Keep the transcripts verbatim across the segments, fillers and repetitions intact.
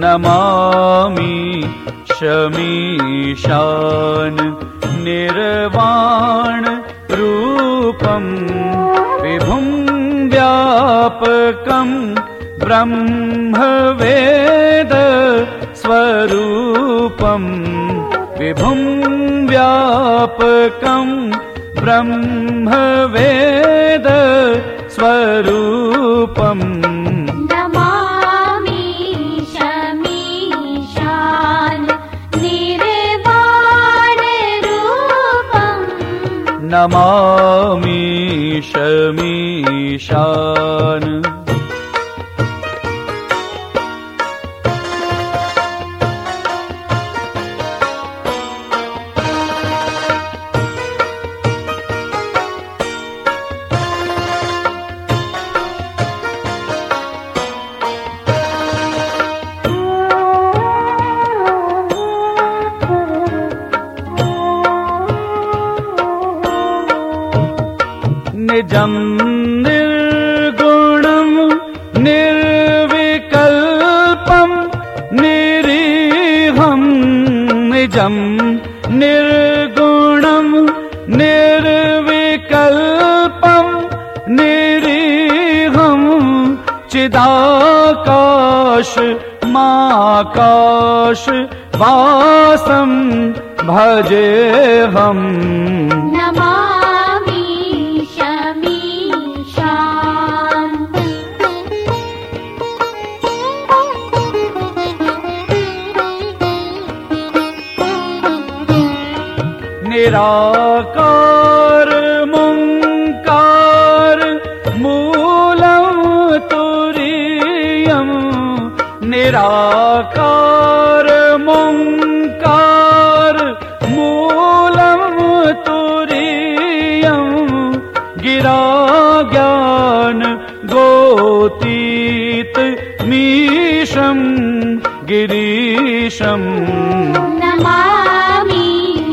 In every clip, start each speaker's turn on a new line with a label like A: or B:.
A: नमामि शमीशान निर्वाण रूपं विभुं व्यापकं ब्रह्मवेद स्वरूपं विभुं व्यापकं ब्रह्मवेद स्वरूपं
B: नमामि शमीशान निर्वाण रूपं
A: नमामि शमीशान निजं निर्गुणं निर्विकल्पं निरीहं निजं निर्गुणं निर्विकल्पं निरीहं चिदाकाश माकाश वासं भजेऽहम् निराकार मुंकार मूलं तुरीयं निराकार मुंकार मूलं तुरीयं गिरा ज्ञान गोतीत मीशं गिरीशं
B: नमामि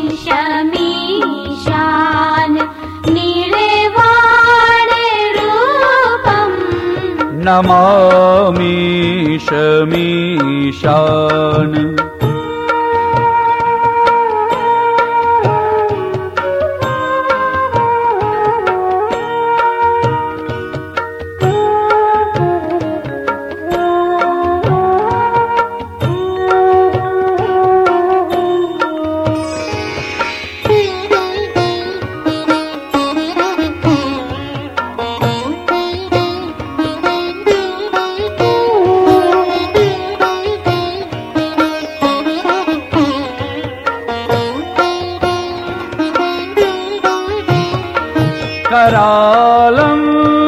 B: शमीशान निर्वाण रूपं
A: नमामि शमीशान करालं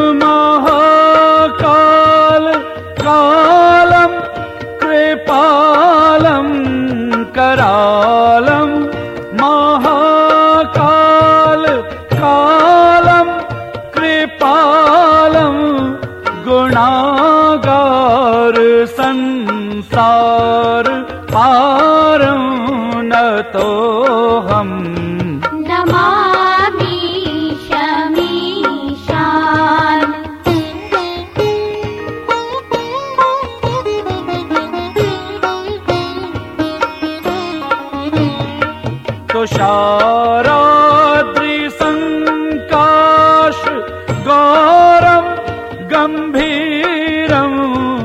A: महाकाल कालं कृपालं करालं महाकाल कालं कृपालं गुणागार संसार पारं नतोऽहम् तुषाराद्रि संकाश गौरं गंभीरं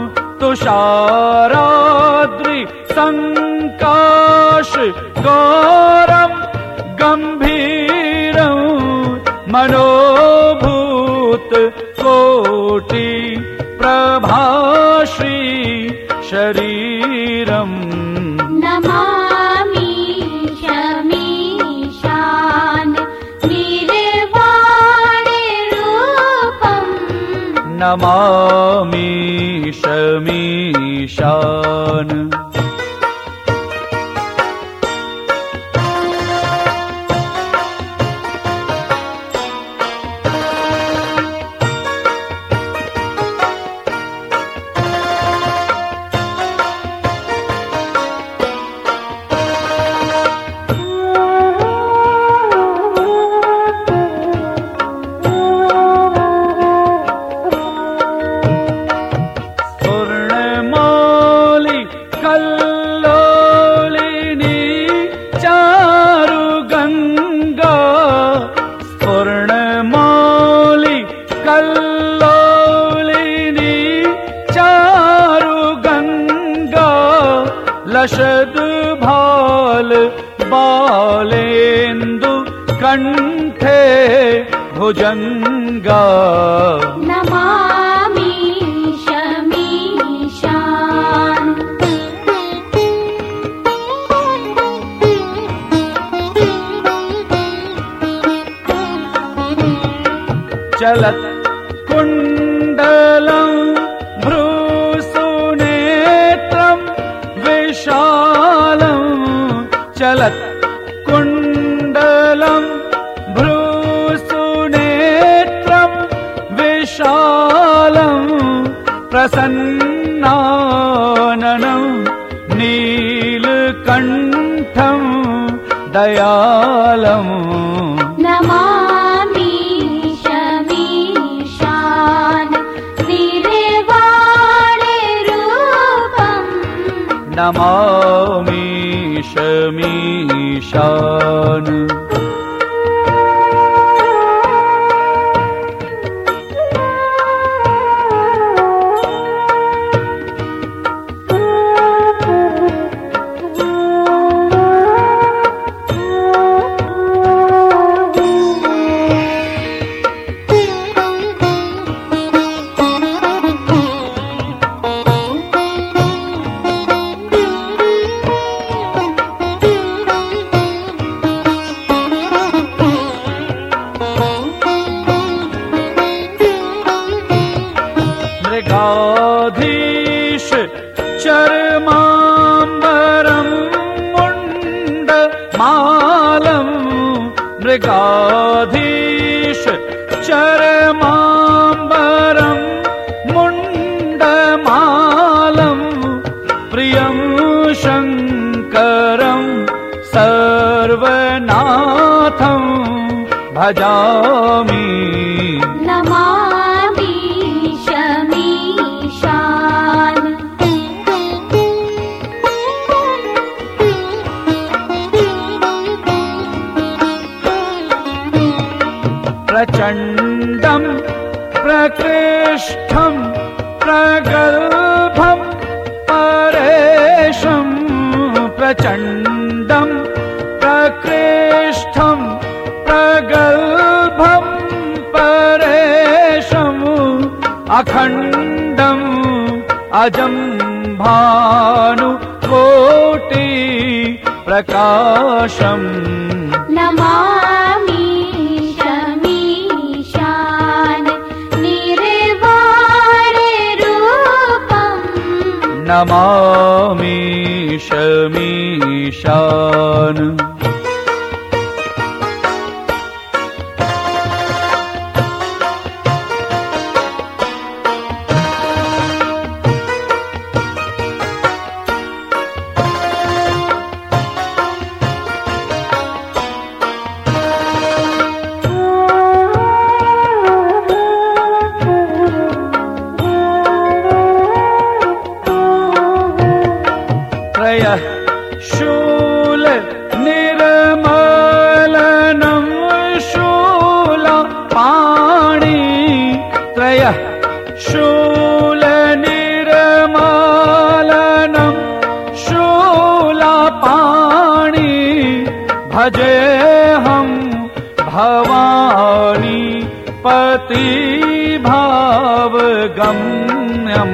A: तुषाराद्रि संकाश गौरं गंभीरं मनोभूत कोटि प्रभाश्री शरीरं
B: नमामि शमीशान निर्वाण रूपं
A: नमामि शमीशान कल्लोलिनी चारु गंगा स्वर्णमौलि कल्लोलिनी चारु गंगा लशद भाल बालेन्दु कंठे भुजंगा
B: नमामि शमीशान
A: चलत् कुंडलं भ्रूसुनेत्रं विशालं चलत् कुंडलं भ्रूसुनेत्रं विशालं प्रसन्नाननं नीलकण्ठं दयालम्
B: नमामि शमीशान निरेवाणे रूपम्
A: नमामि शमीशान मृगाधीश चर्माम्बरं मुण्डमालं मृगाधीश चर्माम्बरं मुण्डमालं प्रियं शङ्करं सर्वनाथं भजामि
B: नमामि शमीशान
A: प्रचण्डं प्रकृष्टं प्रगल्भं परेशं प्रचण्डं प्रकृष्टं प्रगल्भं परेशम् अखण्डम् अजं भानु कोटि प्रकाशम्
B: नमामि शमीशान निरेवाणे रूपम्
A: नमामि शमीशान शूल निर्मलनं शूलपाणि त्रयः शूल निर्मलनं शूलपाणि भजेऽहं भवानी पतिभावगम्यम्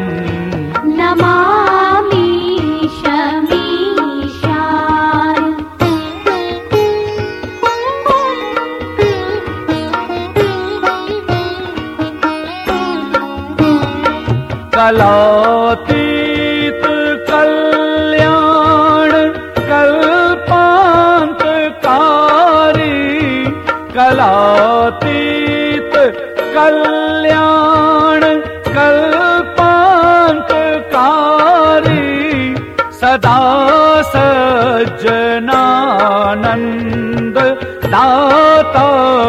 B: नमामि शमीशान
A: कलातीत कल्याण कल्पान्तकारी कलातीत कल्याण कल्पान्तकारी सदा सज्जनानन्द दाता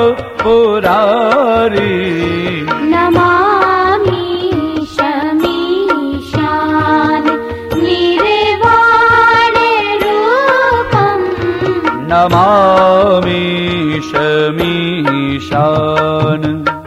A: पुरारी
B: नमामि शमीशान निरेवा
A: नमामीशमीशान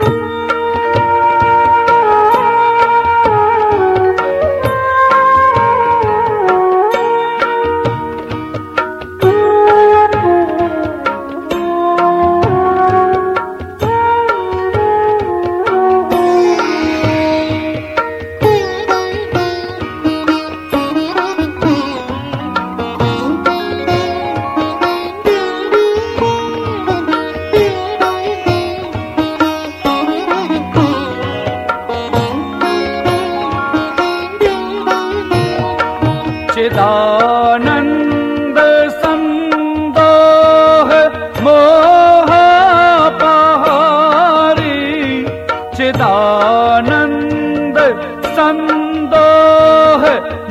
A: चिदानंद संदोह मोहापहारी चिदानंद संदोह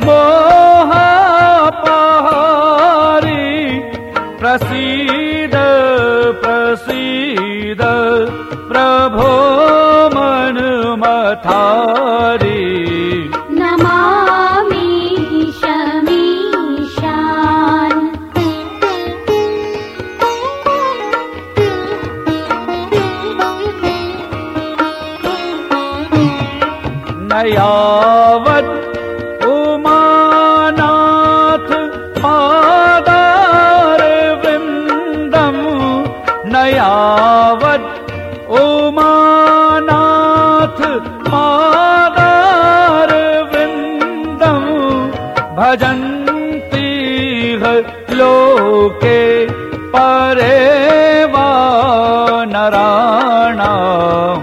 A: मोहापहारी प्रसीद प्रसीद प्रभो मन मथारी नयावत उमानाथ पादार वृंदम नयावत उमानाथ पादार वृंदम भजन्ति लोके परे वा नराणाम्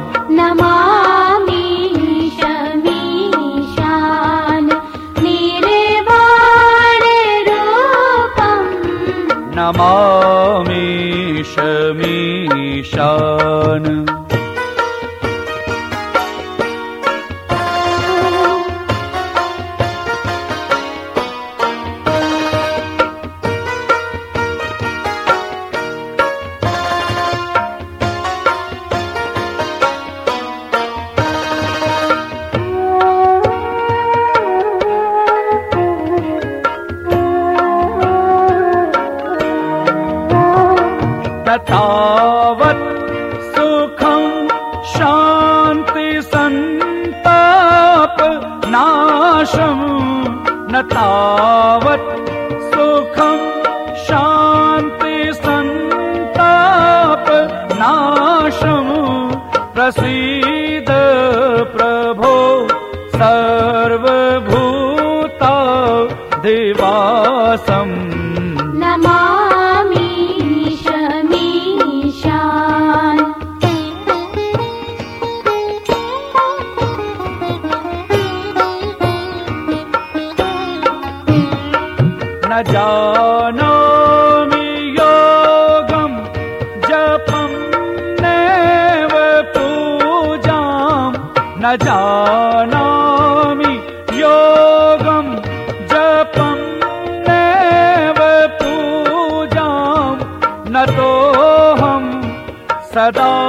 A: नमामीशमीशान तावत् सुखं शांति संताप नाशम न तावत् सुखं शांति संताप नाशम प्रसीद प्रभो सर्वभूता दिवासम न जानामि योगं जपं नैव पूजां न जानामि योगं जपं नैव पूजां न तोऽहं सदा